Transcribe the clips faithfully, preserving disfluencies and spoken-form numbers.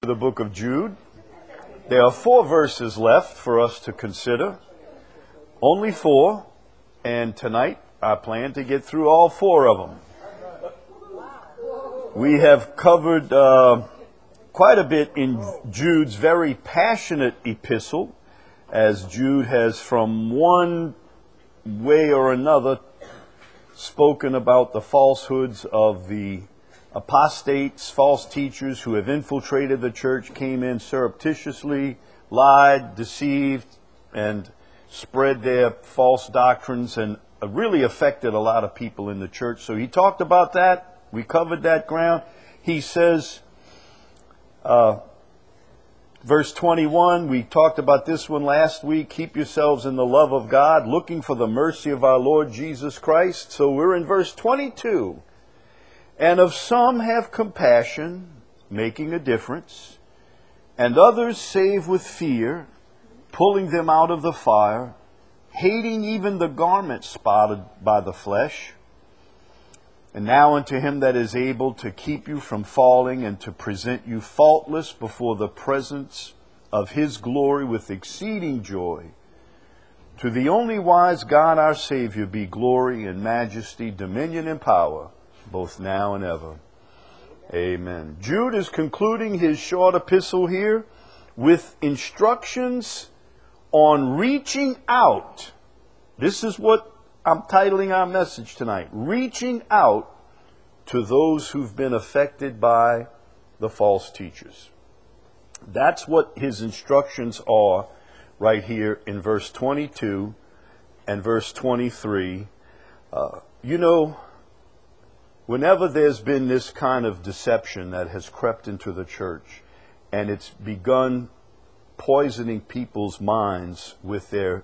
The book of Jude. There are four verses left for us to consider. Only four. And tonight I plan to get through all four of them. We have covered uh, quite a bit in Jude's very passionate epistle, as Jude has from one way or another spoken about the falsehoods of the apostates, false teachers who have infiltrated the church, came in surreptitiously, lied, deceived, and spread their false doctrines and really affected a lot of people in the church. So he talked about that. We covered that ground. He says, uh, verse twenty-one, we talked about this one last week, keep yourselves in the love of God, looking for the mercy of our Lord Jesus Christ. So we're in verse twenty-two. And of some have compassion, making a difference, and others save with fear, pulling them out of the fire, hating even the garment spotted by the flesh. And now unto him that is able to keep you from falling and to present you faultless before the presence of his glory with exceeding joy, to the only wise God our Savior be glory and majesty, dominion and power, both now and ever. Amen. Jude is concluding his short epistle here with instructions on reaching out. This is what I'm titling our message tonight. Reaching out to those who've been affected by the false teachers. That's what his instructions are right here in verse twenty-two and verse twenty-three. Uh, you know, whenever there's been this kind of deception that has crept into the church and it's begun poisoning people's minds with their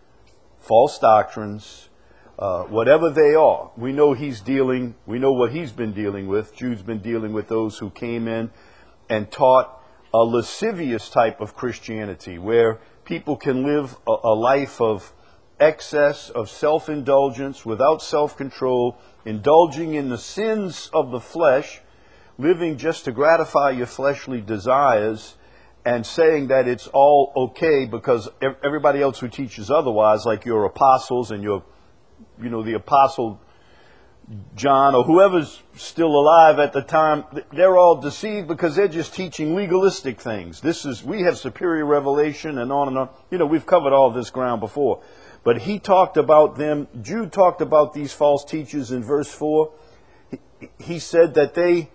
false doctrines, uh, whatever they are, we know he's dealing, we know what he's been dealing with. Jude's been dealing with those who came in and taught a lascivious type of Christianity where people can live a, a life of excess, of self-indulgence, without self-control, indulging in the sins of the flesh, living just to gratify your fleshly desires, and saying that it's all okay because everybody else who teaches otherwise, like your apostles and your, you know, the apostle John or whoever's still alive at the time, they're all deceived because they're just teaching legalistic things. This is, we have superior revelation and on and on. You know, we've covered all this ground before. But he talked about them, Jude talked about these false teachers in verse four. He, he said that they,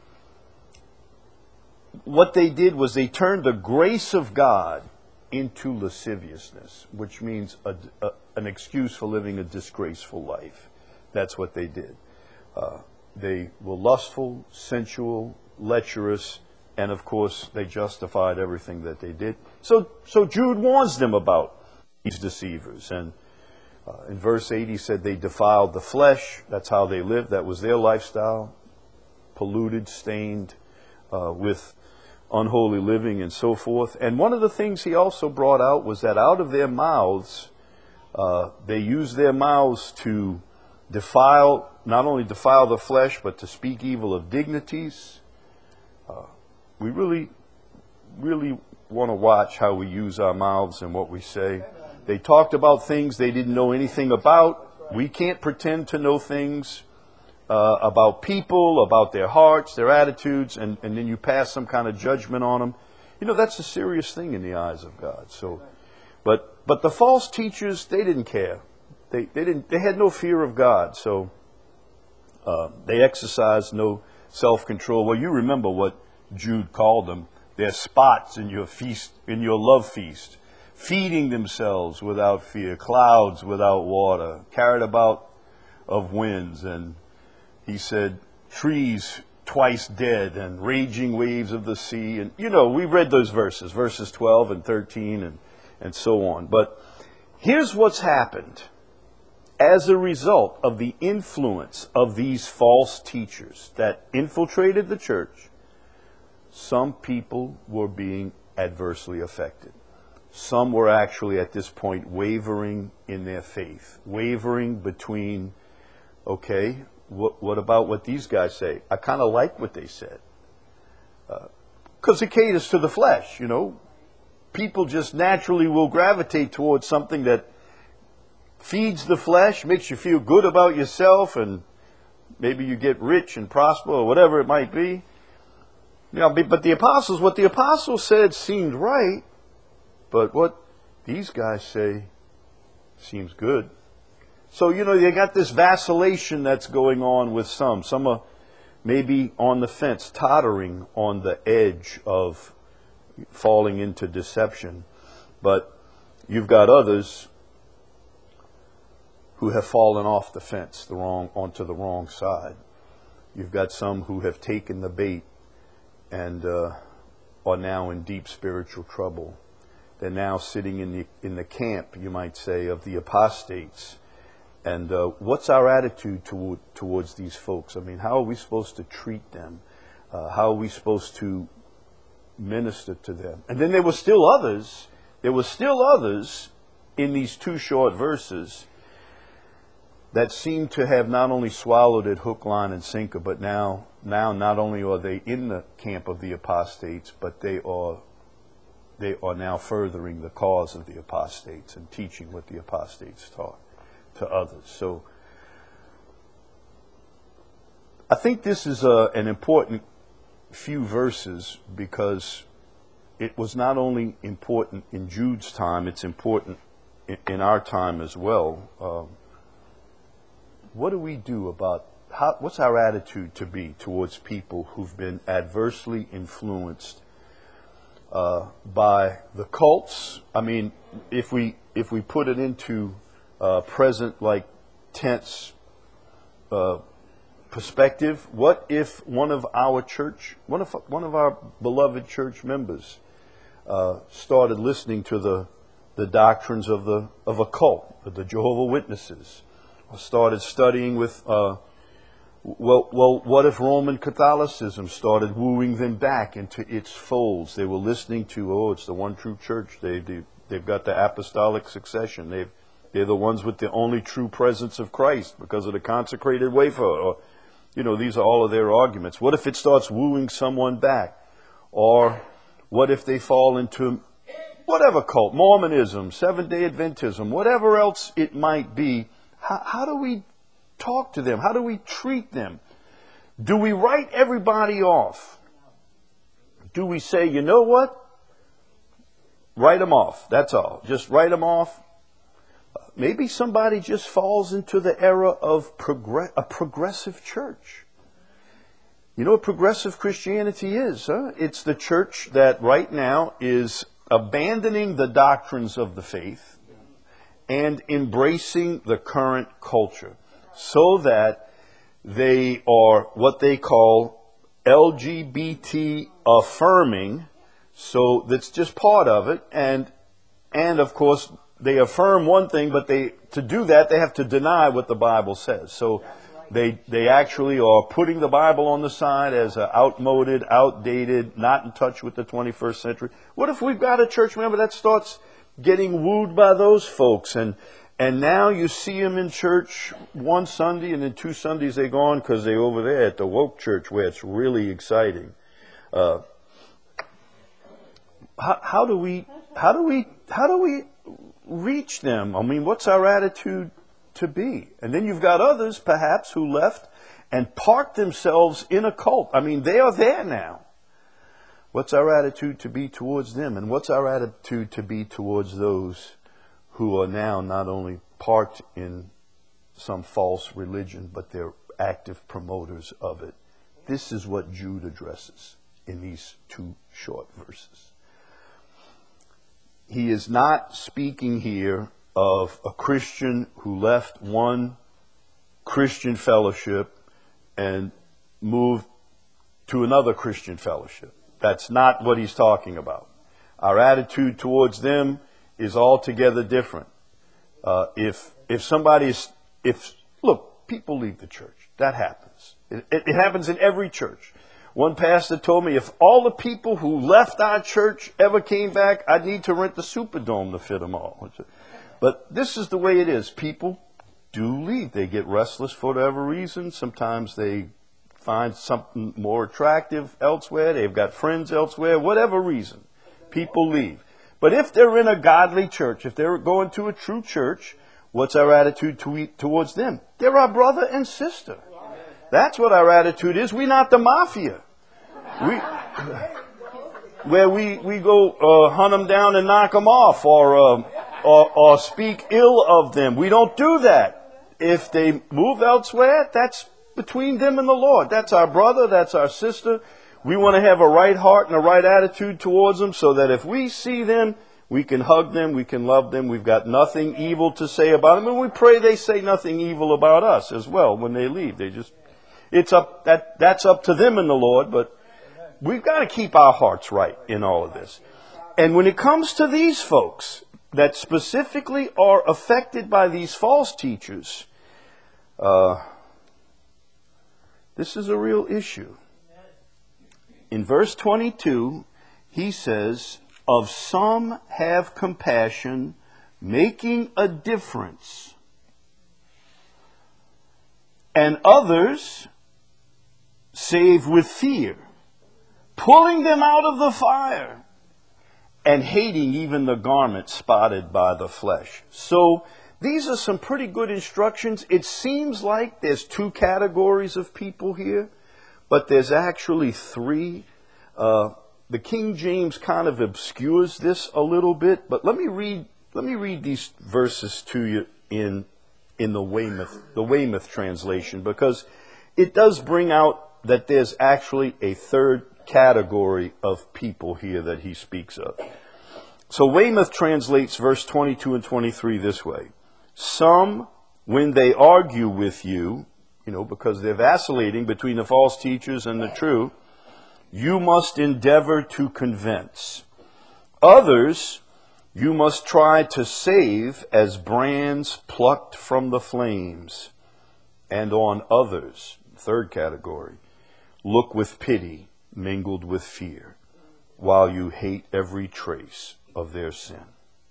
what they did was they turned the grace of God into lasciviousness, which means a, a, an excuse for living a disgraceful life. That's what they did. Uh, they were lustful, sensual, lecherous, and of course they justified everything that they did. So, so Jude warns them about these deceivers. And uh, in verse eight he said they defiled the flesh. That's how they lived. That was their lifestyle. Polluted, stained uh, with unholy living and so forth. And one of the things he also brought out was that out of their mouths, uh, they used their mouths to defile, not only defile the flesh, but to speak evil of dignities. Uh, we really, really want to watch how we use our mouths and what we say. They talked about things they didn't know anything about. We can't pretend to know things uh, about people, about their hearts, their attitudes, and, and then you pass some kind of judgment on them. You know, that's a serious thing in the eyes of God. So, but but the false teachers, they didn't care. They they didn't. They had no fear of God. So uh, they exercised no self-control. Well, you remember what Jude called them. They're spots in your feast, in your love feast, feeding themselves without fear, clouds without water, carried about of winds. And he said, trees twice dead and raging waves of the sea. And, you know, we read those verses, verses twelve and thirteen and, and so on. But here's what's happened. As a result of the influence of these false teachers that infiltrated the church, some people were being adversely affected. Some were actually at this point wavering in their faith, wavering between, okay, what, what about what these guys say? I kind of like what they said. Uh, because it caters to the flesh, you know. People just naturally will gravitate towards something that feeds the flesh, makes you feel good about yourself, and maybe you get rich and prosper or whatever it might be. You know, but the apostles, what the apostles said seemed right, but what these guys say seems good. So, you know, you got this vacillation that's going on with some. Some are maybe on the fence, tottering on the edge of falling into deception. But you've got others who have fallen off the fence, the wrong onto the wrong side. You've got some who have taken the bait and uh, are now in deep spiritual trouble. They're now sitting in the in the camp, you might say, of the apostates. And uh, what's our attitude toward, towards these folks? I mean, how are we supposed to treat them? Uh, how are we supposed to minister to them? And then there were still others. There were still others in these two short verses that seem to have not only swallowed it hook, line, and sinker, but now, now not only are they in the camp of the apostates, but they are they are now furthering the cause of the apostates and teaching what the apostates taught to others. So I think this is a, an important few verses because it was not only important in Jude's time, it's important in, in our time as well. Um, what do we do about, how, what's our attitude to be towards people who've been adversely influenced uh, by the cults? I mean, if we if we put it into uh, present like tense uh, perspective, what if one of our church, one of one of our beloved church members, uh, started listening to the the doctrines of the of a cult, of the Jehovah's Witnesses, or started studying with, uh, well, well, what if Roman Catholicism started wooing them back into its folds? They were listening to, oh, it's the one true church. They, they they've got the apostolic succession. They've they're the ones with the only true presence of Christ because of the consecrated wafer. Or, you know, these are all of their arguments. What if it starts wooing someone back? Or what if they fall into whatever cult, Mormonism, Seventh-day Adventism, whatever else it might be? How, how do we talk to them? How do we treat them? Do we write everybody off? Do we say, you know what? Write them off. That's all. Just write them off. Maybe somebody just falls into the era of progress, a progressive church. You know what progressive Christianity is? Huh? It's the church that right now is abandoning the doctrines of the faith and embracing the current culture so that they are what they call L G B T affirming. So that's just part of it. And, and of course, they affirm one thing, but they to do that, they have to deny what the Bible says. So they they actually are putting the Bible on the side as a outmoded, outdated, not in touch with the twenty-first century. What if we've got a church member that starts getting wooed by those folks, and and now you see them in church one Sunday, and then two Sundays they're gone because they're over there at the woke church where it's really exciting. Uh, how, how do we how do we how do we reach them? I mean, what's our attitude to be? And then you've got others, perhaps, who left and parked themselves in a cult. I mean, they are there now. What's our attitude to be towards them? And what's our attitude to be towards those who are now not only parked in some false religion, but they're active promoters of it? This is what Jude addresses in these two short verses. He is not speaking here of a Christian who left one Christian fellowship and moved to another Christian fellowship. That's not what he's talking about. Our attitude towards them is altogether different. Uh, if if somebody is, if look, people leave the church. That happens. It, it, it happens in every church. One pastor told me, if all the people who left our church ever came back, I'd need to rent the Superdome to fit them all. But this is the way it is. People do leave. They get restless for whatever reason. Sometimes they find something more attractive elsewhere. They've got friends elsewhere. Whatever reason, people leave. But if they're in a godly church, if they're going to a true church, what's our attitude to, towards them? They're our brother and sister. That's what our attitude is. We're not the mafia. We, where we, we go uh, hunt them down and knock them off, or, uh, or or speak ill of them. We don't do that. If they move elsewhere, that's between them and the Lord. That's our brother, that's our sister. We want to have a right heart and a right attitude towards them, so that if we see them, we can hug them, we can love them. We've got nothing evil to say about them, and we pray they say nothing evil about us as well when they leave. They just, it's up that that's up to them and the Lord, but we've got to keep our hearts right in all of this. And when it comes to these folks that specifically are affected by these false teachers, uh, this is a real issue. In verse twenty-two, he says, "Of some have compassion, making a difference, and others save with fear, pulling them out of the fire, and hating even the garment spotted by the flesh." So these are some pretty good instructions. It seems like there's two categories of people here, but there's actually three. Uh, the King James kind of obscures this a little bit, but let me read let me read these verses to you in in the Weymouth the Weymouth translation, because it does bring out that there's actually a third category of people here that he speaks of. So Weymouth translates verse twenty-two and twenty-three this way: "Some, when they argue with you," you know, because they're vacillating between the false teachers and the true, "you must endeavor to convince. Others you must try to save as brands plucked from the flames. And on others," third category, "look with pity mingled with fear, while you hate every trace of their sin."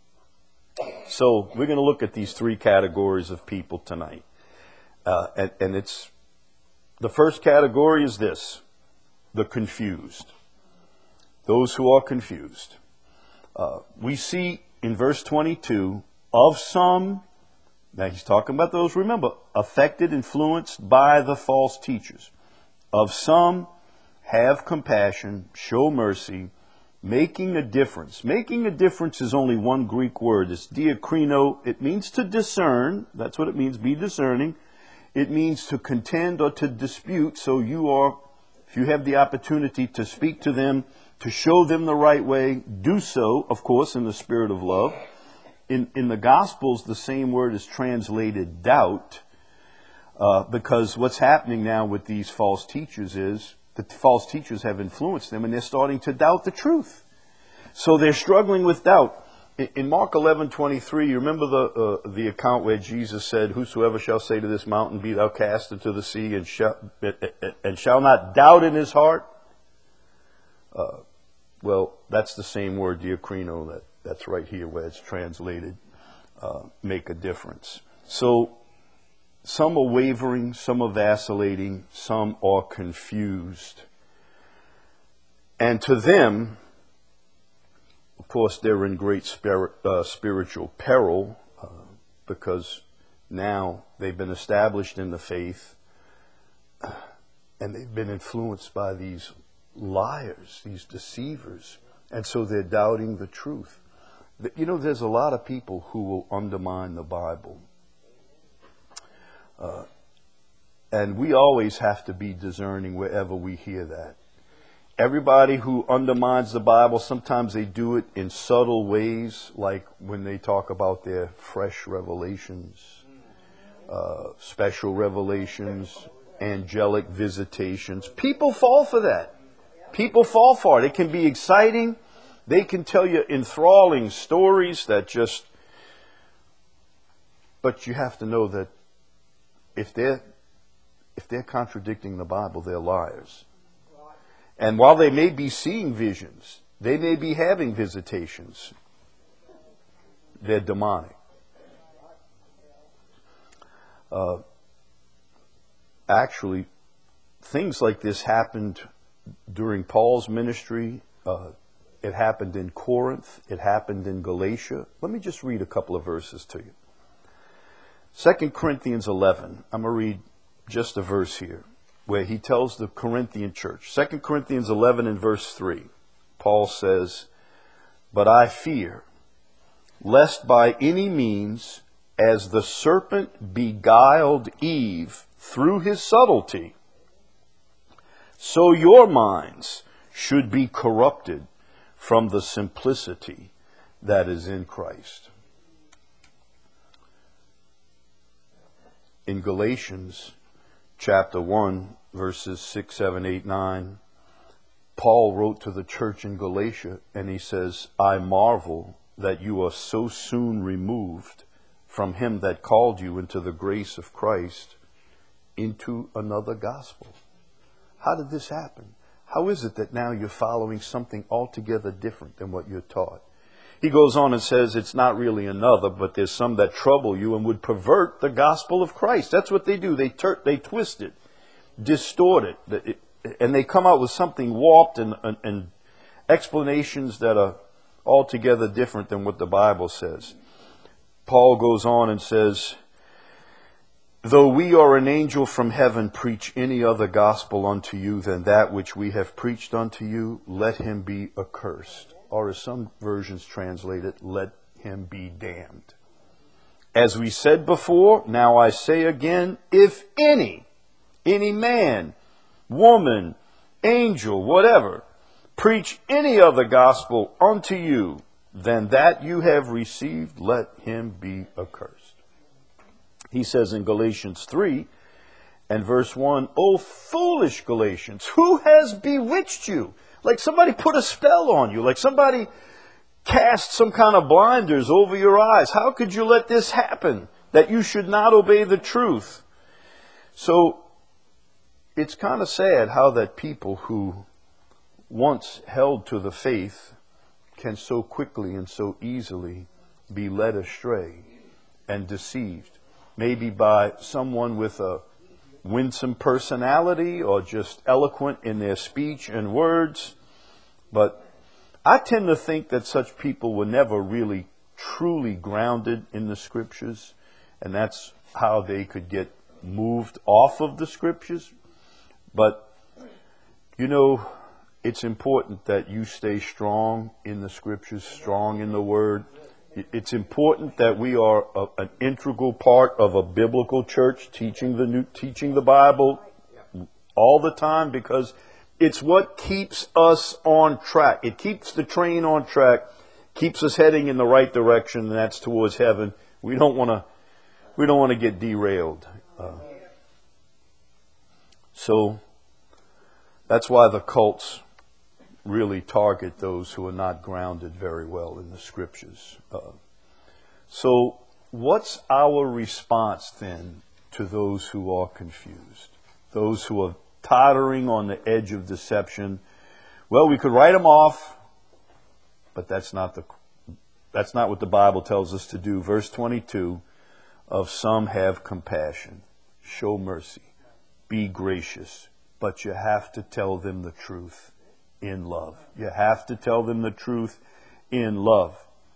So we're going to look at these three categories of people tonight. Uh, and, and it's, the first category is this: the confused. Those who are confused. Uh, we see in verse twenty-two, "of some," now he's talking about those, remember, affected, influenced by the false teachers. "Of some have compassion, show mercy, making a difference." Making a difference is only one Greek word. It's diakrino. It means to discern. That's what it means, be discerning. It means to contend or to dispute. So you are, if you have the opportunity to speak to them, to show them the right way, do so, of course, in the spirit of love. In, in the Gospels, the same word is translated doubt, uh, because what's happening now with these false teachers is the false teachers have influenced them, and they're starting to doubt the truth. So they're struggling with doubt. In, in Mark eleven twenty-three, you remember the uh, the account where Jesus said, "Whosoever shall say to this mountain, be thou cast into the sea, and shall, and shall not doubt in his heart." Uh, well, that's the same word, diakrino, that, that's right here where it's translated, uh, make a difference. So some are wavering, some are vacillating, some are confused. And to them, of course, they're in great spirit, uh, spiritual peril, uh, because now they've been established in the faith, uh, and they've been influenced by these liars, these deceivers, and so they're doubting the truth. You know, there's a lot of people who will undermine the Bible. Uh, and we always have to be discerning wherever we hear that. Everybody who undermines the Bible, sometimes they do it in subtle ways, like when they talk about their fresh revelations, uh, special revelations, angelic visitations. People fall for that. People fall for it. It can be exciting. They can tell you enthralling stories that just... But you have to know that if they're, if they're contradicting the Bible, they're liars. And while they may be seeing visions, they may be having visitations, they're demonic. Uh, actually, things like this happened during Paul's ministry. Uh, it happened in Corinth. It happened in Galatia. Let me just read a couple of verses to you. Second Corinthians eleven. I'm going to read just a verse here where he tells the Corinthian church. Second Corinthians eleven and verse three. Paul says, "But I fear, lest by any means, as the serpent beguiled Eve through his subtlety, so your minds should be corrupted from the simplicity that is in Christ." In Galatians chapter one, verses six, seven, eight, nine, Paul wrote to the church in Galatia and he says, "I marvel that you are so soon removed from him that called you into the grace of Christ into another gospel." How did this happen? How is it that now you're following something altogether different than what you're taught? He goes on and says it's not really another, but there's some that trouble you and would pervert the gospel of Christ. That's what they do. They tur- they twist it, distort it, and they come out with something warped and, and, and explanations that are altogether different than what the Bible says. Paul goes on and says, "Though we or an angel from heaven preach any other gospel unto you than that which we have preached unto you, let him be accursed." Or as some versions translate it, let him be damned. As we said before, now I say again, if any, any man, woman, angel, whatever, preach any other gospel unto you than that you have received, let him be accursed. He says in Galatians three and verse one, "O foolish Galatians, who has bewitched you?" Like somebody put a spell on you, like somebody cast some kind of blinders over your eyes. How could you let this happen, that you should not obey the truth? So it's kind of sad how that people who once held to the faith can so quickly and so easily be led astray and deceived. Maybe by someone with a winsome personality or just eloquent in their speech and words. But I tend to think that such people were never really truly grounded in the Scriptures, and that's how they could get moved off of the Scriptures. But, you know, it's important that you stay strong in the Scriptures, strong in the Word. It's important that we are a, an integral part of a biblical church, teaching the new, teaching the Bible all the time, because it's what keeps us on track. It keeps the train on track, keeps us heading in the right direction, and that's towards heaven. We don't want to, we don't want to get derailed. Uh, so that's why the cults really target those who are not grounded very well in the Scriptures. Uh, so what's our response then to those who are confused, those who are tottering on the edge of deception? Well, we could write them off, but that's not the that's not what the Bible tells us to do. Verse twenty-two, "Of some have compassion, show mercy, be gracious, but you have to tell them the truth in love." You have to tell them the truth in love.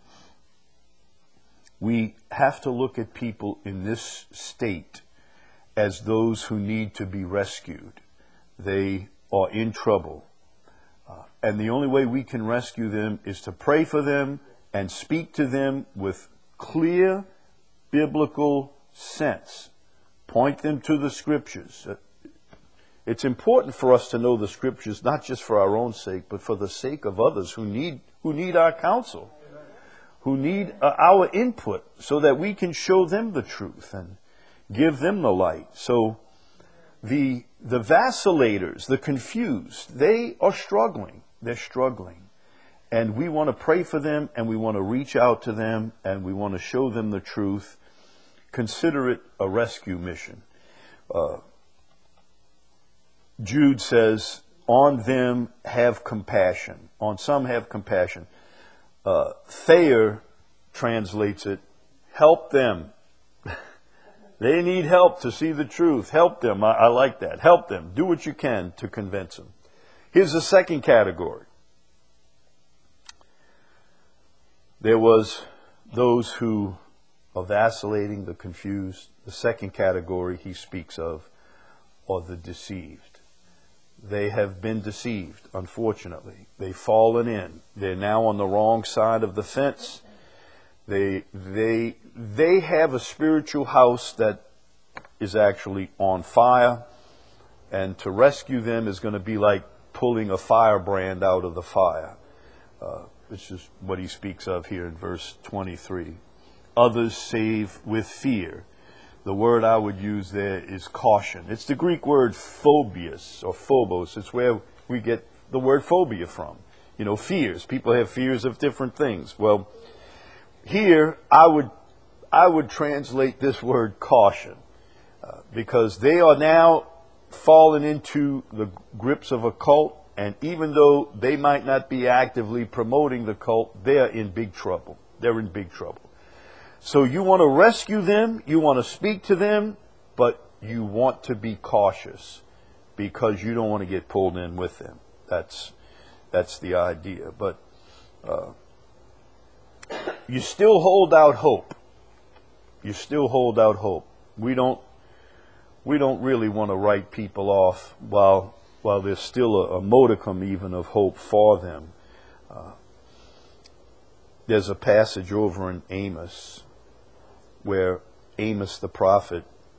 We have to look at people in this state as those who need to be rescued. They are in trouble. Uh, and the only way we can rescue them is to pray for them and speak to them with clear biblical sense. Point them to the Scriptures. Uh, It's important for us to know the Scriptures, not just for our own sake, but for the sake of others who need who need our counsel, who need uh, our input, so that we can show them the truth and give them the light. So the the vacillators, the confused, they are struggling. They're struggling. And we want to pray for them, and we want to reach out to them, and we want to show them the truth. Consider it a rescue mission. Uh, Jude says, "On them have compassion." On some have compassion. Uh, Thayer translates it, "Help them." They need help to see the truth. Help them. I, I like that. Help them. Do what you can to convince them. Here's the second category. There was those who are vacillating, the confused. The second category he speaks of are the deceived. They have been deceived, unfortunately. They've fallen in. They're now on the wrong side of the fence. They, they, they have a spiritual house that is actually on fire, and to rescue them is going to be like pulling a firebrand out of the fire, uh, which is what he speaks of here in verse twenty-three. Others save with fear. The word I would use there is caution. It's the Greek word phobias or phobos. It's where we get the word phobia from. You know, fears. People have fears of different things. Well, here I would I would translate this word caution uh, because they are now fallen into the grips of a cult, and even though they might not be actively promoting the cult, they are in big trouble. They're in big trouble. So you want to rescue them, you want to speak to them, but you want to be cautious because you don't want to get pulled in with them. That's that's the idea. But uh, you still hold out hope. You still hold out hope. We don't we don't really want to write people off while while there's still a, a modicum even of hope for them. Uh, there's a passage over in Amos where Amos the prophet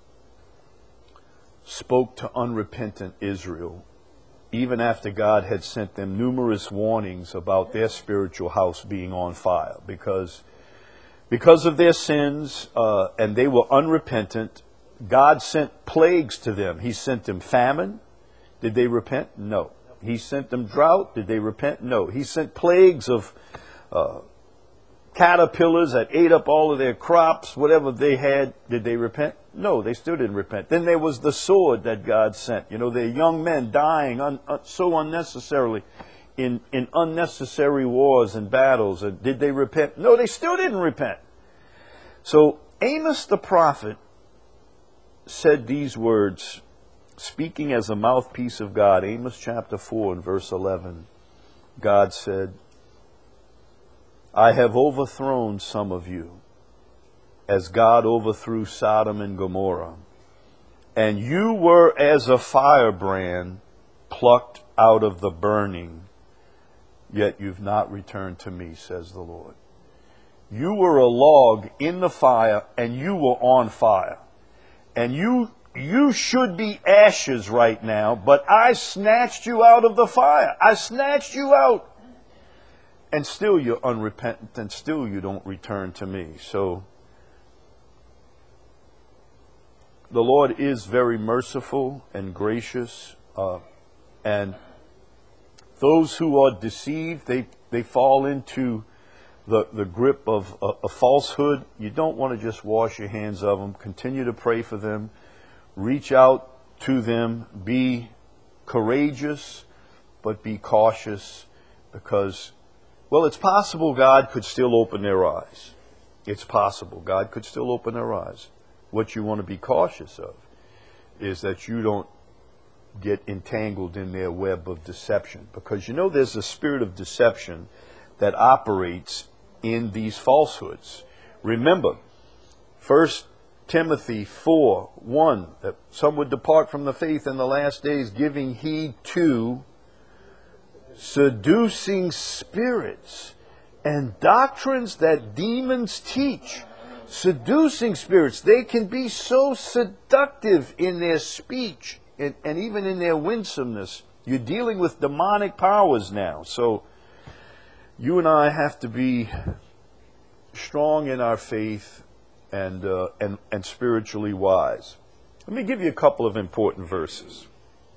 spoke to unrepentant Israel, even after God had sent them numerous warnings about their spiritual house being on fire, because because of their sins, uh, and they were unrepentant. God sent plagues to them. He sent them famine. Did they repent? No. He sent them drought. Did they repent? No. He sent plagues of uh, caterpillars that ate up all of their crops, whatever they had. Did they repent? No, they still didn't repent. Then there was the sword that God sent. You know, their young men dying un, un, so unnecessarily in, in unnecessary wars and battles. And did they repent? No, they still didn't repent. So Amos the prophet said these words, speaking as a mouthpiece of God. Amos chapter four and verse eleven. God said, I have overthrown some of you, as God overthrew Sodom and Gomorrah. And you were as a firebrand plucked out of the burning, yet you've not returned to me, says the Lord. You were a log in the fire, and you were on fire. And you you should be ashes right now, but I snatched you out of the fire. I snatched you out. And still you're unrepentant, and still you don't return to me. So the Lord is very merciful and gracious. Uh, and those who are deceived, they, they fall into the, the grip of a, a falsehood. You don't want to just wash your hands of them. Continue to pray for them. Reach out to them. Be courageous, but be cautious, because well, it's possible God could still open their eyes. It's possible God could still open their eyes. What you want to be cautious of is that you don't get entangled in their web of deception. Because you know there's a spirit of deception that operates in these falsehoods. Remember, First Timothy four one, that some would depart from the faith in the last days, giving heed to seducing spirits and doctrines that demons teach. Seducing spirits. They can be so seductive in their speech and, and even in their winsomeness. You're dealing with demonic powers now. So you and I have to be strong in our faith and, uh, and, and spiritually wise. Let me give you a couple of important verses.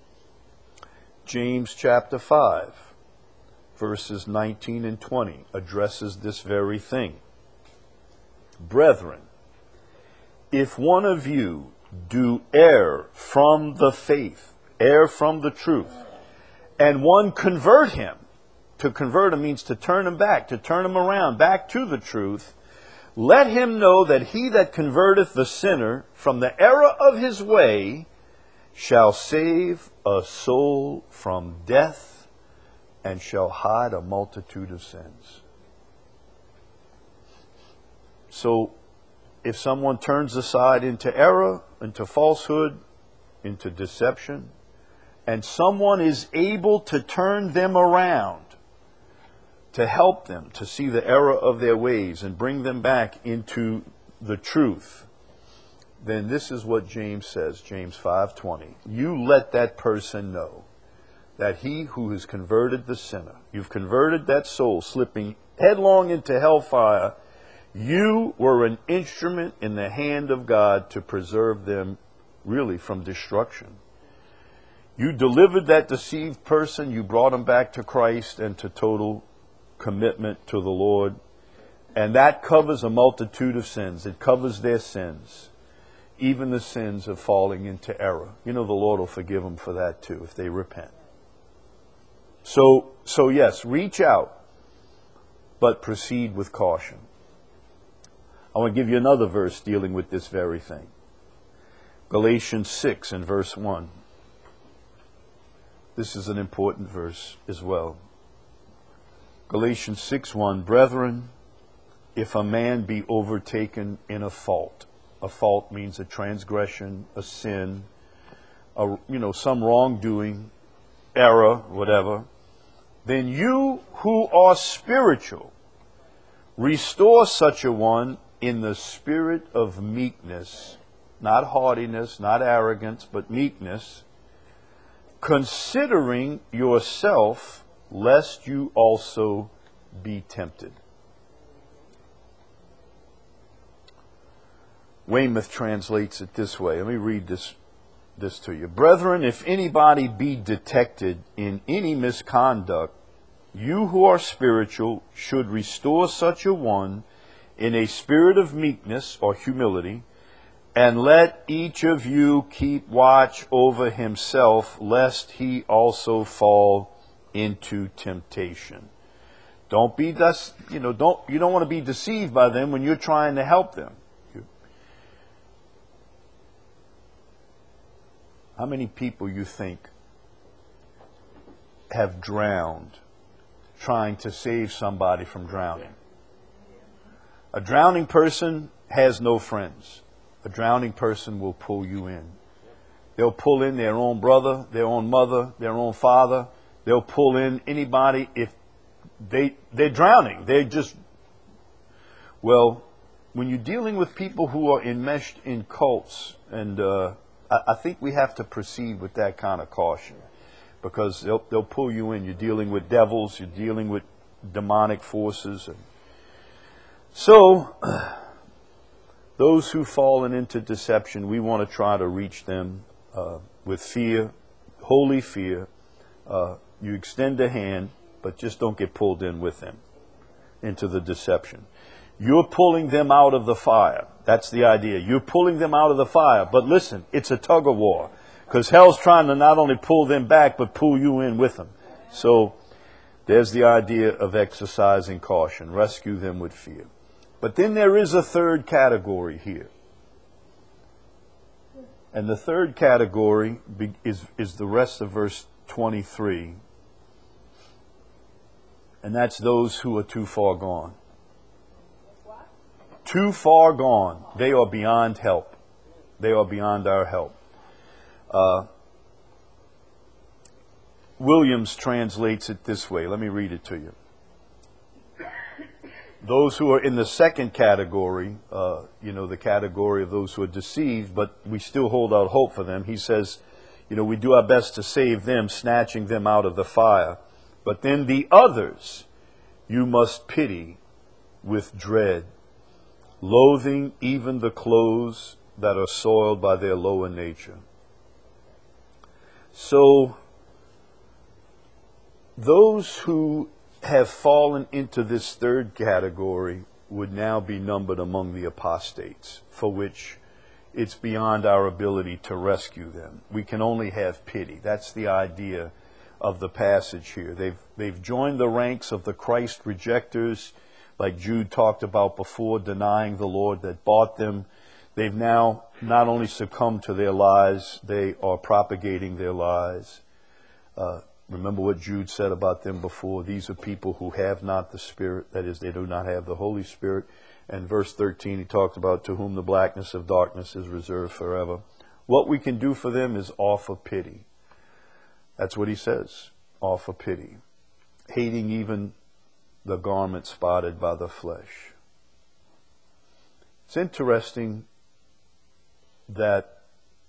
James chapter five. Verses nineteen and twenty addresses this very thing. Brethren, if one of you do err from the faith, err from the truth, and one convert him, to convert him means to turn him back, to turn him around, back to the truth, let him know that he that converteth the sinner from the error of his way shall save a soul from death and shall hide a multitude of sins. So, if someone turns aside into error, into falsehood, into deception, and someone is able to turn them around, to help them to see the error of their ways and bring them back into the truth, then this is what James says, James five twenty. You let that person know that he who has converted the sinner, you've converted that soul slipping headlong into hellfire, you were an instrument in the hand of God to preserve them really from destruction. You delivered that deceived person, you brought him back to Christ and to total commitment to the Lord. And that covers a multitude of sins. It covers their sins, even the sins of falling into error. You know, the Lord will forgive them for that too, if they repent. So, so yes, reach out, but proceed with caution. I want to give you another verse dealing with this very thing. Galatians six and verse one. This is an important verse as well. Galatians six one, brethren, if a man be overtaken in a fault, a fault means a transgression, a sin, a, you know, some wrongdoing, error, whatever, then you who are spiritual, restore such a one in the spirit of meekness, not haughtiness, not arrogance, but meekness, considering yourself, lest you also be tempted. Weymouth translates it this way. Let me read this, this to you. Brethren, if anybody be detected in any misconduct, you who are spiritual should restore such a one in a spirit of meekness or humility, and let each of you keep watch over himself, lest he also fall into temptation. Don't be thus, you know, don't you don't want to be deceived by them when you're trying to help them. How many people you think have drowned trying to save somebody from drowning? A drowning person has no friends. A drowning person will pull you in. They'll pull in their own brother, their own mother, their own father. They'll pull in anybody if they, they're drowning. They're just, well, when you're dealing with people who are enmeshed in cults, and uh, I, I think we have to proceed with that kind of caution, because they'll, they'll pull you in. You're dealing with devils. You're dealing with demonic forces. And so, those who've fallen into deception, we want to try to reach them uh, with fear, holy fear. Uh, you extend a hand, but just don't get pulled in with them into the deception. You're pulling them out of the fire. That's the idea. You're pulling them out of the fire. But listen, it's a tug of war, because hell's trying to not only pull them back, but pull you in with them. So there's the idea of exercising caution. Rescue them with fear. But then there is a third category here. And the third category is, is the rest of verse twenty-three. And that's those who are too far gone. Too far gone. They are beyond help. They are beyond our help. Uh, Williams translates it this way. Let me read it to you. Those who are in the second category, uh, you know, the category of those who are deceived, but we still hold out hope for them. He says, you know, we do our best to save them, snatching them out of the fire. But then the others you must pity with dread, loathing even the clothes that are soiled by their lower nature. So, those who have fallen into this third category would now be numbered among the apostates, for which it's beyond our ability to rescue them. We can only have pity. That's the idea of the passage here. They've, they've joined the ranks of the Christ rejectors, like Jude talked about before, denying the Lord that bought them. They've now not only succumbed to their lies, they are propagating their lies. Uh, remember what Jude said about them before. These are people who have not the Spirit. That is, they do not have the Holy Spirit. And verse thirteen, he talked about to whom the blackness of darkness is reserved forever. What we can do for them is offer pity. That's what he says, offer pity. Hating even the garment spotted by the flesh. It's interesting that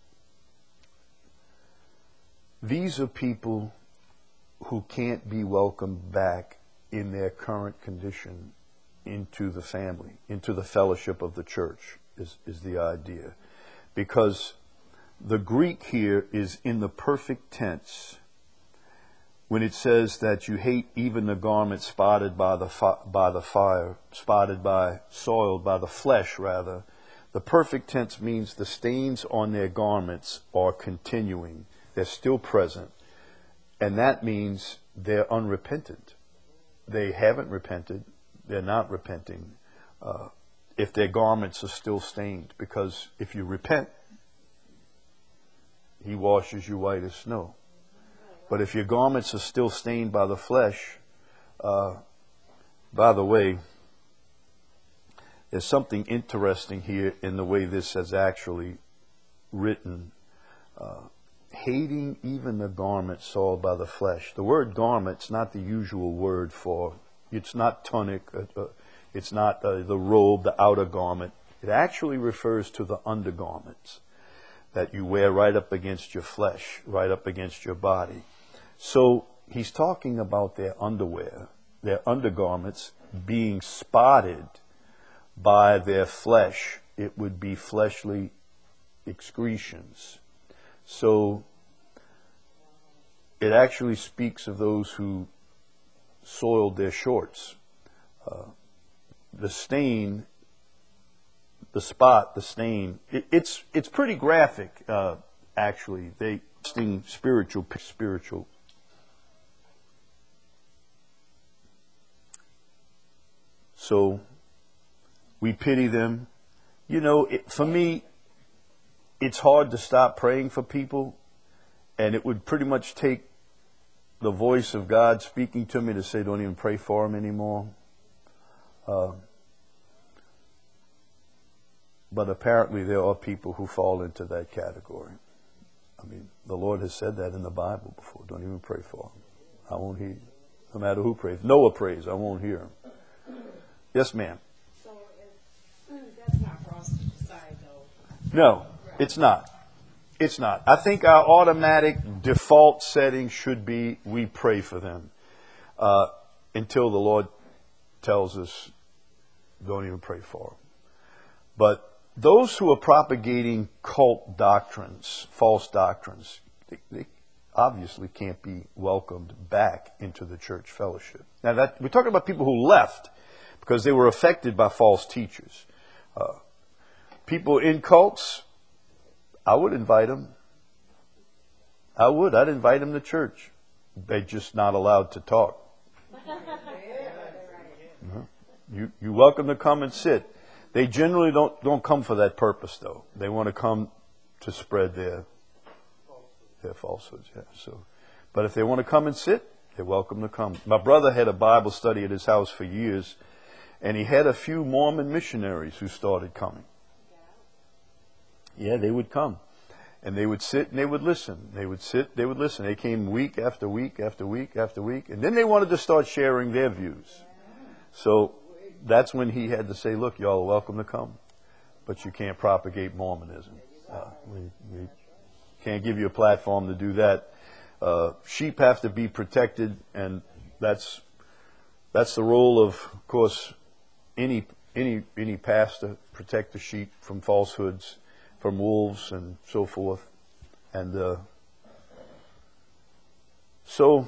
these are people who can't be welcomed back in their current condition into the family, into the fellowship of the church, is, is the idea. Because the Greek here is in the perfect tense when it says that you hate even the garment spotted by the fi- by the fire, spotted by, soiled by the flesh, rather. The perfect tense means the stains on their garments are continuing. They're still present. And that means they're unrepentant. They haven't repented. They're not repenting. Uh, if their garments are still stained. Because if you repent, He washes you white as snow. But if your garments are still stained by the flesh, uh, by the way, there's something interesting here in the way this is actually written. Uh, hating even the garment soiled by the flesh. The word garment's not the usual word for, it's not tunic, uh, uh, it's not uh, the robe, the outer garment. It actually refers to the undergarments that you wear right up against your flesh, right up against your body. So he's talking about their underwear, their undergarments being spotted by their flesh. It would be fleshly excretions. So it actually speaks of those who soiled their shorts. Uh, the stain, the spot, the stain, it, it's it's pretty graphic, uh, actually. They sting spiritual, spiritual. So we pity them. You know, it, for me, it's hard to stop praying for people, and it would pretty much take the voice of God speaking to me to say, don't even pray for them anymore. Uh, but apparently there are people who fall into that category. I mean, the Lord has said that in the Bible before. Don't even pray for them. I won't hear you. No matter who prays. Noah prays, I won't hear him. Yes, ma'am. So if, that's not for us to decide, though. No, it's not. It's not. I think our automatic default setting should be we pray for them uh, until the Lord tells us don't even pray for them. But those who are propagating cult doctrines, false doctrines, they, they obviously can't be welcomed back into the church fellowship. Now, that, we're talking about people who left because they were affected by false teachers. Uh, people in cults, I would invite them. I would. I'd invite them to church. They're just not allowed to talk. Uh-huh. You you welcome to come and sit. They generally don't don't come for that purpose, though. They want to come to spread their their falsehoods. Yeah. So, but if they want to come and sit, they're welcome to come. My brother had a Bible study at his house for years, and he had a few Mormon missionaries who started coming. Yeah, they would come. And they would sit and they would listen. They would sit, they would listen. They came week after week after week after week. And then they wanted to start sharing their views. So that's when he had to say, look, y'all are welcome to come, but you can't propagate Mormonism. Uh, we, we can't give you a platform to do that. Uh, sheep have to be protected, and that's that's the role of, of course, any any any pastor, protect the sheep from falsehoods, from wolves and so forth. And uh, so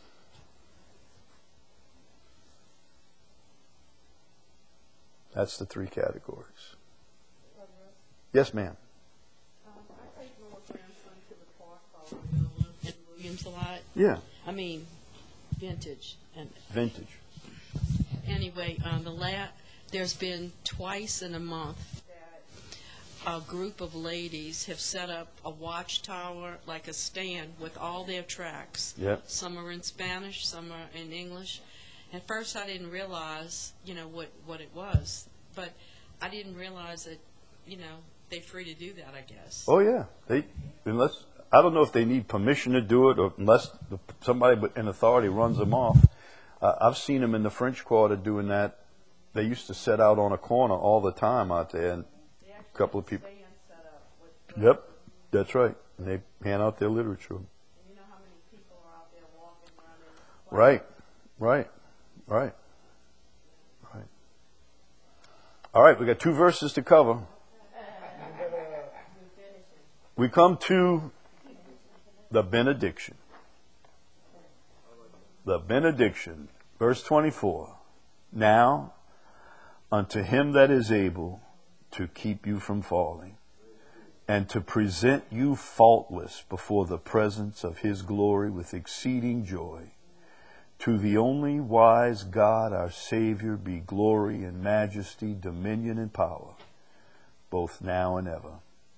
that's the three categories. Yes, ma'am. Um, I take my grandson to the park called in Williams a lot. Yeah. I mean, vintage. And Vintage. anyway, um, the la- there's been twice in a month that a group of ladies have set up a watchtower, like a stand, with all their tracts. Yep. Some are in Spanish, some are in English. At first, I didn't realize, you know, what, what it was. But I didn't realize that, you know, they're free to do that, I guess. Oh yeah, they unless I don't know if they need permission to do it, or unless the, somebody in authority runs them off. Uh, I've seen them in the French Quarter doing that. They used to set out on a corner all the time out there, and a couple of people. Yep, that's right. And they hand out their literature. And you know how many people are out there walking around? Right, right, right, right. All right, we got two verses to cover. We come to the benediction. The benediction. Verse twenty-four. Now, unto him that is able to keep you from falling, and to present you faultless before the presence of his glory with exceeding joy, to the only wise God our Savior be glory and majesty, dominion and power, both now and ever.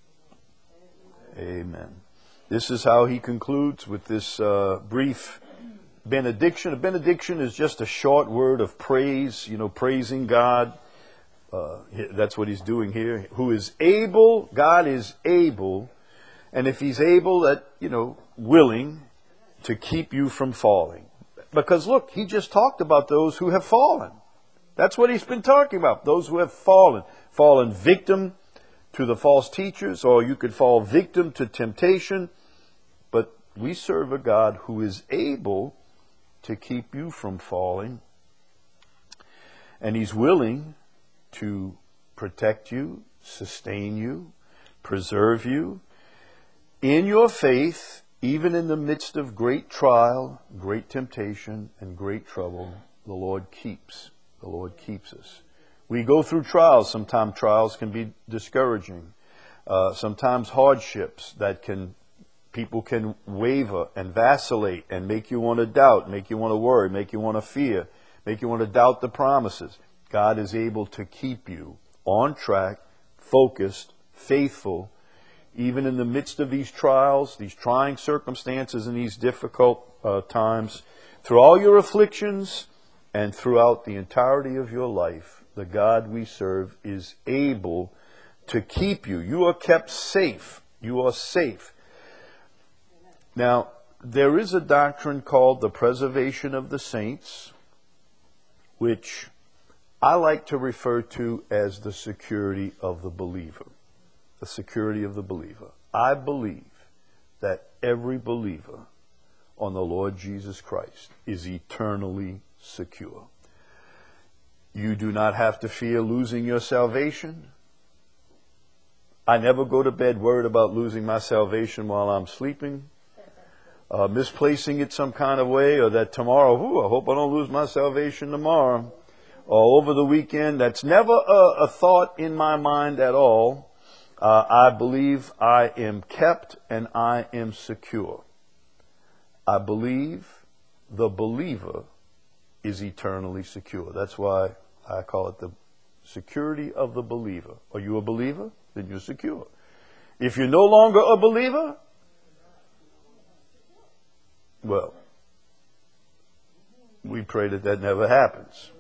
Amen. This is how he concludes with this uh, brief benediction. A benediction is just a short word of praise, you know, praising God. Uh, that's what he's doing here. Who is able, God is able, and if he's able, that, you know, willing to keep you from falling. Because look, he just talked about those who have fallen. That's what he's been talking about. Those who have fallen. Fallen victim to the false teachers, or you could fall victim to temptation. But we serve a God who is able to keep you from falling. And he's willing to protect you, sustain you, preserve you in your faith, even in the midst of great trial, great temptation, and great trouble. The Lord keeps. The Lord keeps us. We go through trials. Sometimes trials can be discouraging. Uh, sometimes hardships that can, people can waver and vacillate and make you want to doubt, make you want to worry, make you want to fear, make you want to doubt the promises. God is able to keep you on track, focused, faithful, even in the midst of these trials, these trying circumstances, and these difficult uh, times. Through all your afflictions and throughout the entirety of your life, the God we serve is able to keep you. You are kept safe. You are safe. Now, there is a doctrine called the preservation of the saints, which I like to refer to as the security of the believer. The security of the believer. I believe that every believer on the Lord Jesus Christ is eternally secure. You do not have to fear losing your salvation. I never go to bed worried about losing my salvation while I'm sleeping, uh, misplacing it some kind of way, or that tomorrow, ooh, I hope I don't lose my salvation tomorrow, or over the weekend. That's never a, a thought in my mind at all. Uh, I believe I am kept and I am secure. I believe the believer is eternally secure. That's why I call it the security of the believer. Are you a believer? Then you're secure. If you're no longer a believer, well, we pray that that never happens.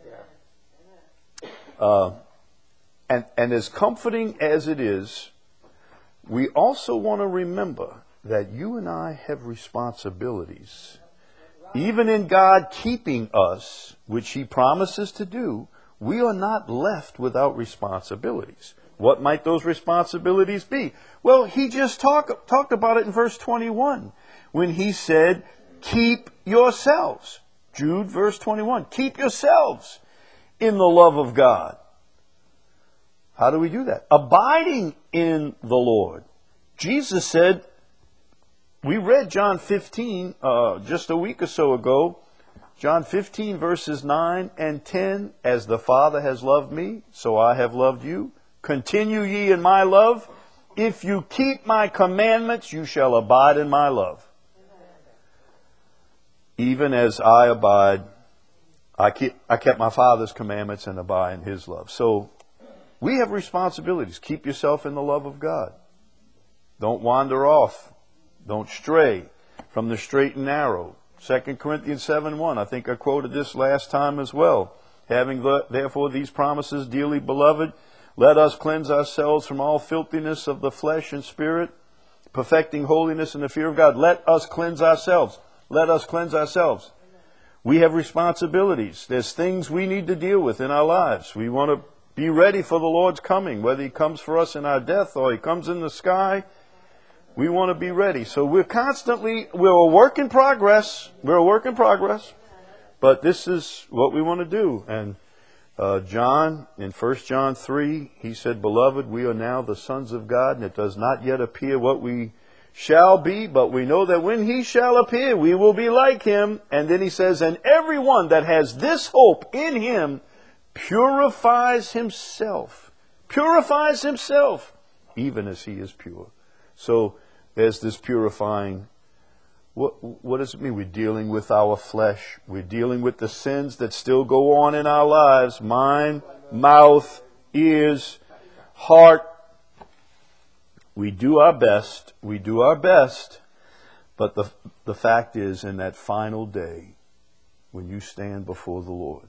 Uh, and, and as comforting as it is, we also want to remember that you and I have responsibilities. Even in God keeping us, which He promises to do, we are not left without responsibilities. What might those responsibilities be? Well, He just talk, talked about it in verse twenty-one when He said, keep yourselves. Jude, verse twenty-one. Keep yourselves in the love of God. How do we do that? Abiding in the Lord. Jesus said, we read John fifteen uh, just a week or so ago. John fifteen verses nine and ten. As the Father has loved me, so I have loved you. Continue ye in my love. If you keep my commandments, you shall abide in my love. Even as I abide, I keep, I kept my Father's commandments and abide in His love. So we have responsibilities. Keep yourself in the love of God. Don't wander off. Don't stray from the straight and narrow. Second Corinthians seven one. I think I quoted this last time as well. Having the, therefore these promises, dearly beloved, let us cleanse ourselves from all filthiness of the flesh and spirit, perfecting holiness in the fear of God. Let us cleanse ourselves. Let us cleanse ourselves. We have responsibilities. There's things we need to deal with in our lives. We want to be ready for the Lord's coming, whether He comes for us in our death or He comes in the sky. We want to be ready. So we're constantly, we're a work in progress. We're a work in progress. But this is what we want to do. And uh, John, in First John three, he said, Beloved, we are now the sons of God, and it does not yet appear what we shall be, but we know that when He shall appear, we will be like Him. And then he says, and everyone that has this hope in Him purifies himself. Purifies himself, even as He is pure. So there's this purifying. What, what does it mean? We're dealing with our flesh. We're dealing with the sins that still go on in our lives. Mind, mouth, ears, heart. We do our best. We do our best. But the, the fact is, in that final day, when you stand before the Lord,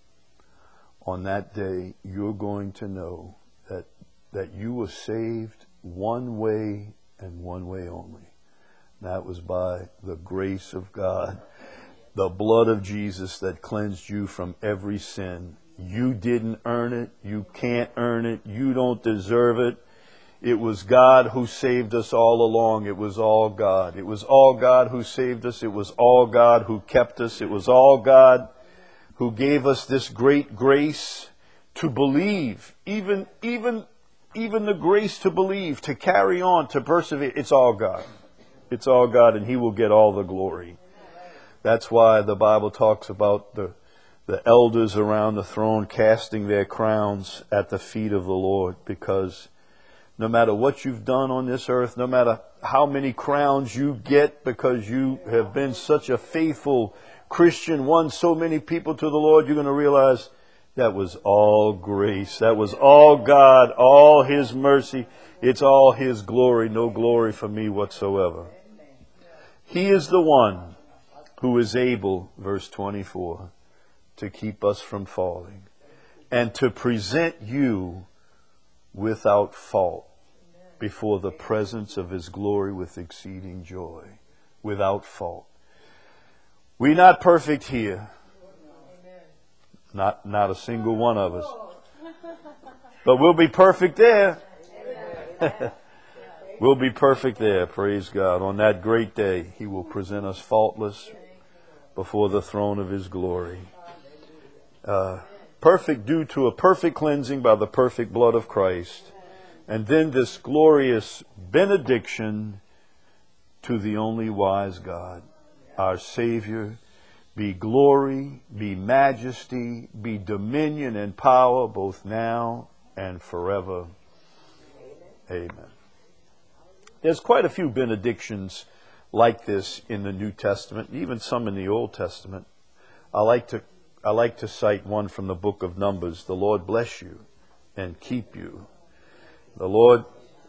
on that day, you're going to know that, that you were saved one way and one way only. That was by the grace of God, the blood of Jesus that cleansed you from every sin. You didn't earn it. You can't earn it. You don't deserve it. It was God who saved us all along. It was all God. It was all God who saved us. It was all God who kept us. It was all God who gave us this great grace to believe. Even, even, even the grace to believe, to carry on, to persevere. It's all God. It's all God, and He will get all the glory. That's why the Bible talks about the, the elders around the throne casting their crowns at the feet of the Lord, because no matter what you've done on this earth, no matter how many crowns you get because you have been such a faithful Christian, won so many people to the Lord, you're going to realize that was all grace. That was all God, all His mercy. It's all His glory, no glory for me whatsoever. He is the one who is able, verse twenty-four, to keep us from falling and to present you without fault before the presence of His glory with exceeding joy. Without fault. We're not perfect here. Not, not a single one of us. But we'll be perfect there. We'll be perfect there, praise God. On that great day, He will present us faultless before the throne of His glory. Uh, perfect due to a perfect cleansing by the perfect blood of Christ. And then this glorious benediction to the only wise God, our Savior. Be glory, be majesty, be dominion and power, both now and forever. Amen. There's quite a few benedictions like this in the New Testament, even some in the Old Testament. I like to I like to cite one from the book of Numbers. The Lord bless you and keep you. The Lord,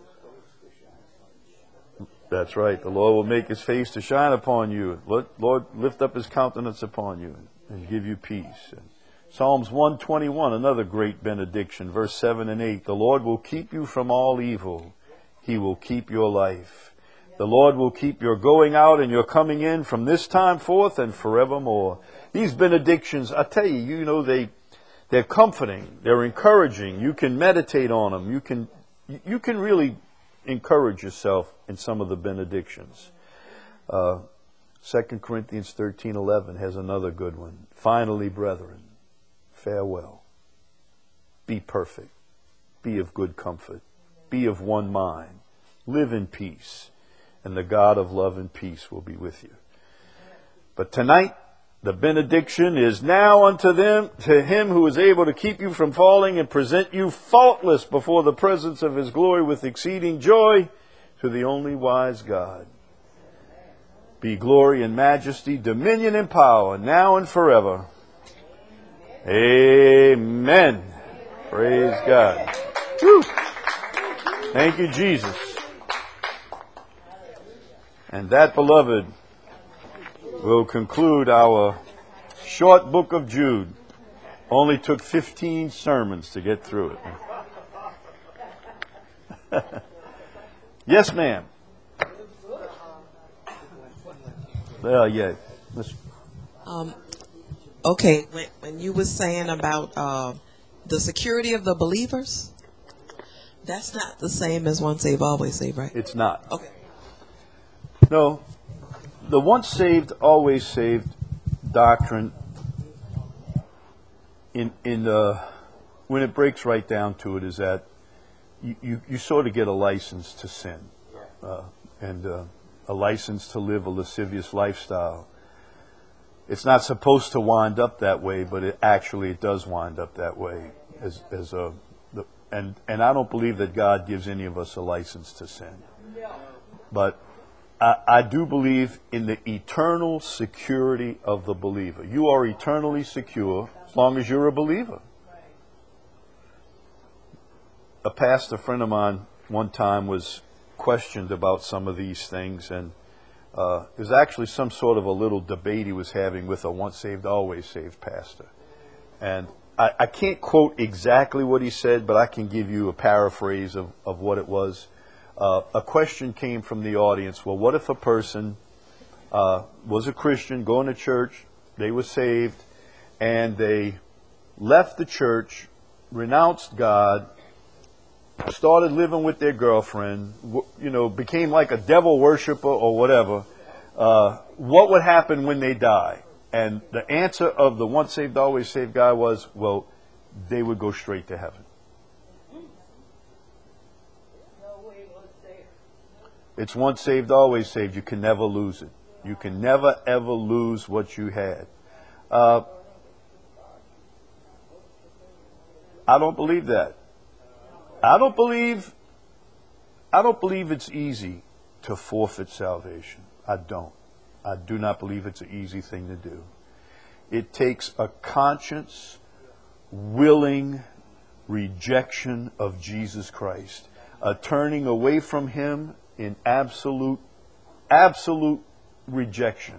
that's right, the Lord will make His face to shine upon you. Lord, lift up His countenance upon you and give you peace. And Psalms one twenty-one, another great benediction, verse seven and eight. The Lord will keep you from all evil. He will keep your life. The Lord will keep your going out and your coming in from this time forth and forevermore. These benedictions, I tell you, you know, they, they're comforting. They're encouraging. You can meditate on them. You can, you can really encourage yourself in some of the benedictions. Uh, Second Corinthians thirteen eleven has another good one. Finally, brethren, farewell. Be perfect. Be of good comfort. Be of one mind. Live in peace. And the God of love and peace will be with you. But tonight, the benediction is now unto them, to Him who is able to keep you from falling and present you faultless before the presence of His glory with exceeding joy, to the only wise God. Be glory and majesty, dominion and power, now and forever. Amen. Praise God. Woo. Thank you, Jesus. And that, beloved, will conclude our short book of Jude. Only took fifteen sermons to get through it. Yes, ma'am. Well, yeah. Let's... Um, okay, when, when you were saying about uh, the security of the believers, that's not the same as once saved, always saved, right? It's not. Okay. No. The once saved, always saved doctrine, in in uh, when it breaks right down to it, is that you, you, you sort of get a license to sin, uh, and uh, a license to live a lascivious lifestyle. It's not supposed to wind up that way, but it actually it does wind up that way. As as a the, and and I don't believe that God gives any of us a license to sin, but I, I do believe in the eternal security of the believer. You are eternally secure as long as you're a believer. A pastor friend of mine one time was questioned about some of these things, and uh, there's actually some sort of a little debate he was having with a once saved, always saved pastor. And I, I can't quote exactly what he said, but I can give you a paraphrase of, of what it was. Uh, a question came from the audience, well, what if a person uh, was a Christian, going to church, they were saved, and they left the church, renounced God, started living with their girlfriend, you know, became like a devil worshiper or whatever, uh, what would happen when they die? And the answer of the once saved, always saved guy was, well, they would go straight to heaven. It's once saved, always saved. You can never lose it. You can never, ever lose what you had. Uh, I don't believe that. I don't believe I don't believe it's easy to forfeit salvation. I don't. I do not believe it's an easy thing to do. It takes a conscious, willing rejection of Jesus Christ, a turning away from Him in absolute, absolute rejection,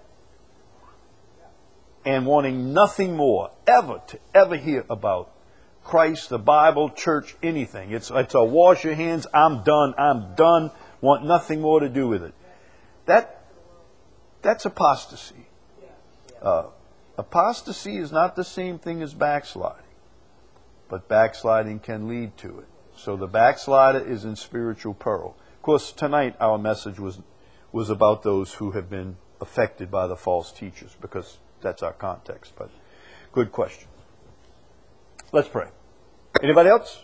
and wanting nothing more ever to ever hear about Christ, the Bible, church, anything. It's it's a wash your hands, I'm done, I'm done, want nothing more to do with it. That that's apostasy. Uh, apostasy is not the same thing as backsliding, but backsliding can lead to it. So the backslider is in spiritual peril. Of course, tonight our message was was about those who have been affected by the false teachers, because that's our context. But good question. Let's pray. Anybody else?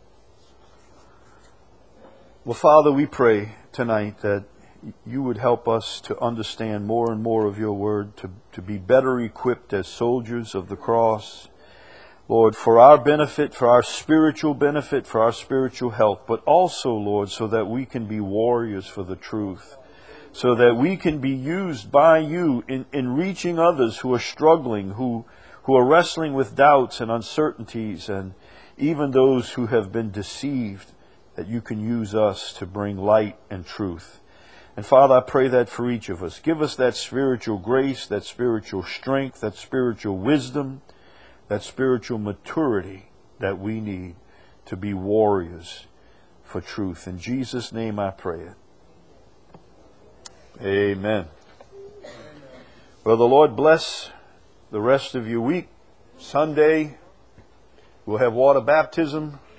Well, Father, we pray tonight that you would help us to understand more and more of your word, to, to be better equipped as soldiers of the cross, Lord, for our benefit, for our spiritual benefit, for our spiritual health, but also, Lord, so that we can be warriors for the truth, so that we can be used by you in, in reaching others who are struggling, who who are wrestling with doubts and uncertainties, and even those who have been deceived, that you can use us to bring light and truth. And Father, I pray that for each of us. Give us that spiritual grace, that spiritual strength, that spiritual wisdom, that spiritual maturity that we need to be warriors for truth. In Jesus' name I pray it. Amen. Well, the Lord bless the rest of your week. Sunday, we'll have water baptism.